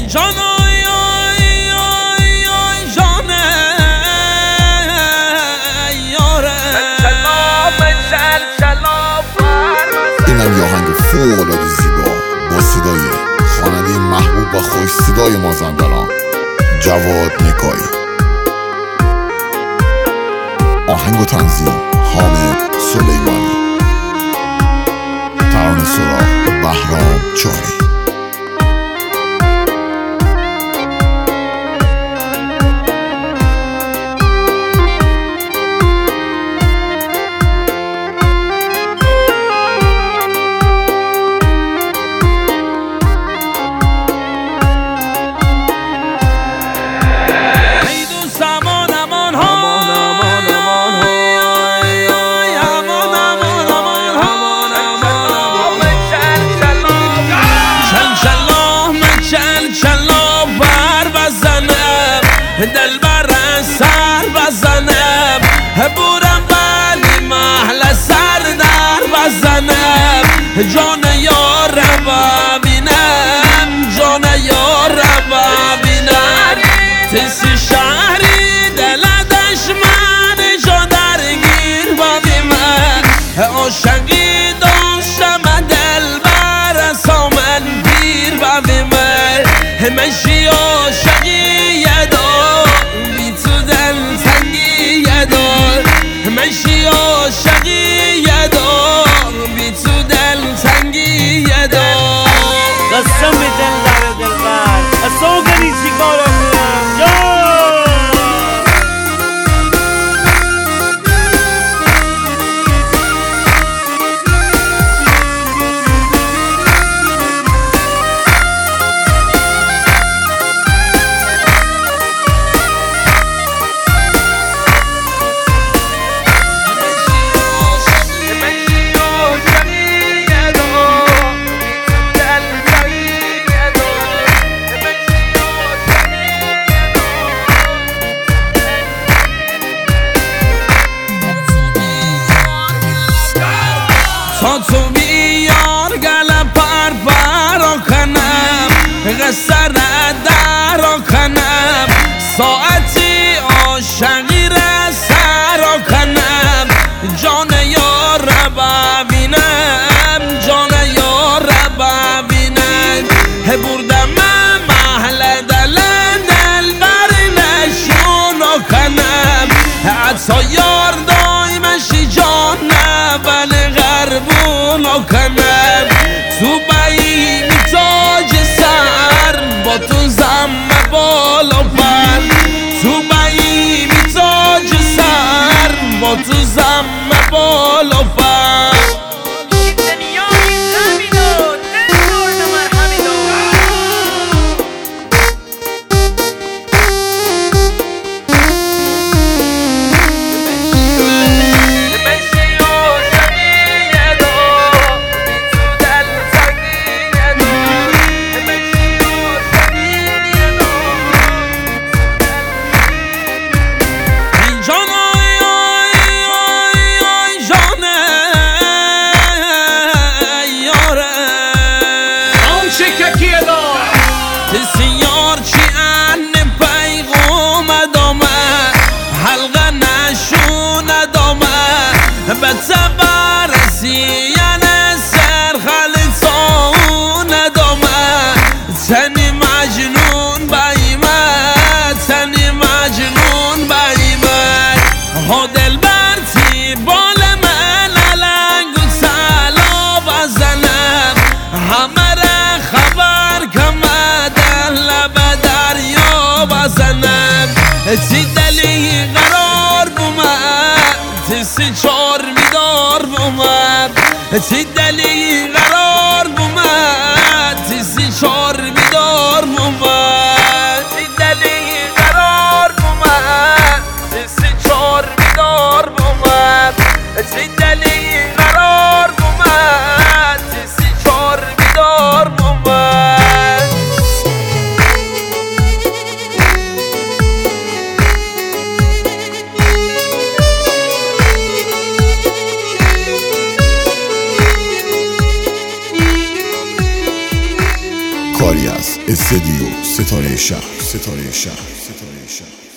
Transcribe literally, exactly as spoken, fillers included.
جان آی آی آی آی جانه یاره اینم یه آهنگ فوق‌العاده زیبا با صدای خواننده محبوب و خوش صدای مازندران جواد نکایی. آهنگ و تنظیم حامد سلیمانی. ترانه سرا بهرام چاری. دل بر سر بزنم بورم ولی محل سر در بزنم جان یار ببینم جان یار ببینم تسی شهری دل دشمن جا درگیر ببینم عاشقی داشتم دل بر سامن پیر ببینم همشی عاشقی مشی عاشقی یه دار بی تو دل تنگی یه دار قسم به دل در دلبر اصلا کنی چی کارم کنم جان تا تو بیار گل پر پر کنم قصر در کنم ساعتی عاشقی را سر کنم جان یار ببینم جان یار ببینم بردم محل دل دل بر نشون کنم حتی یار دایمشی جان ولی غربونو کنم تو بایی می تاج سر با تو زم بالا پر تو بایی می تاج سر با تو زم بالا پر سیار چی ان پیغام دامه حلقه نشون دامه به تبر سیان سر خلطان دامه تنی مجنون بایمه تنی مجنون بایمه ها دل برتی بال من لنگ و سلا بزنم همه را خبر کمه لب دریا بزنم تی دلی قرار بومد تی سی چار میدار بومد تی دلی قرار بومد تی سی چار میدار بومد تی دلی قرار بومد تی سی چار میدار بومد تی دلی قرار بومد تی سی چار میدار بومد استدیو ستاره شهر ستاره شهر ستاره شهر